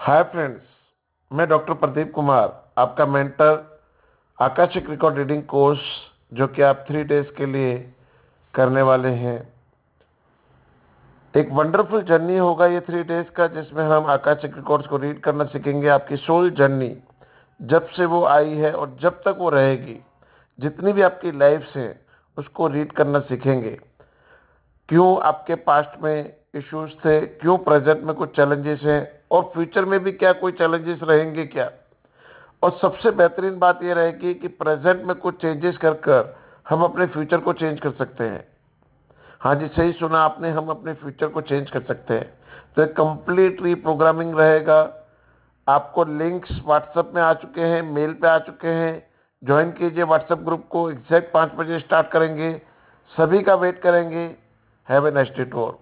हाय friends, मैं doctor Pradeep Kumar, आपका mentor. Akashic record reading course जो कि आप 3 डेज के लिए करने वाले हैं। एक वंडरफुल जर्नी होगा ये 3 डेज का, जिसमें हम आकाशिक रिकॉर्ड्स को रीड करना सीखेंगे। आपकी सोल जर्नी जब से वो आई है और जब तक वो रहेगी, जितनी भी आपकी लाइफ्स हैं उसको रीड करना सीखेंगे। क्यों आपके पास्ट में इश्यूज थे, क्यों प्रेजेंट में कुछ चैलेंजेस हैं, और फ्यूचर में भी क्या कोई चैलेंजेस रहेंगे क्या। और सबसे बेहतरीन बात यह रहेगी कि प्रेजेंट में कुछ चेंजेस कर कर हम अपने फ्यूचर को चेंज कर सकते हैं। हाँ जी, सही सुना आपने, हम अपने फ्यूचर को चेंज कर सकते हैं। तो एक कंप्लीट रीप्रोग्रामिंग रहेगा। आपको लिंक्स व्हाट्सएप में आ चुके हैं, मेल पे आ चुके हैं। ज्वाइन कीजिए व्हाट्सएप ग्रुप को। एग्जैक्ट 5 बजे स्टार्ट करेंगे। सभी का वेट करेंगे। Have a nice day to all.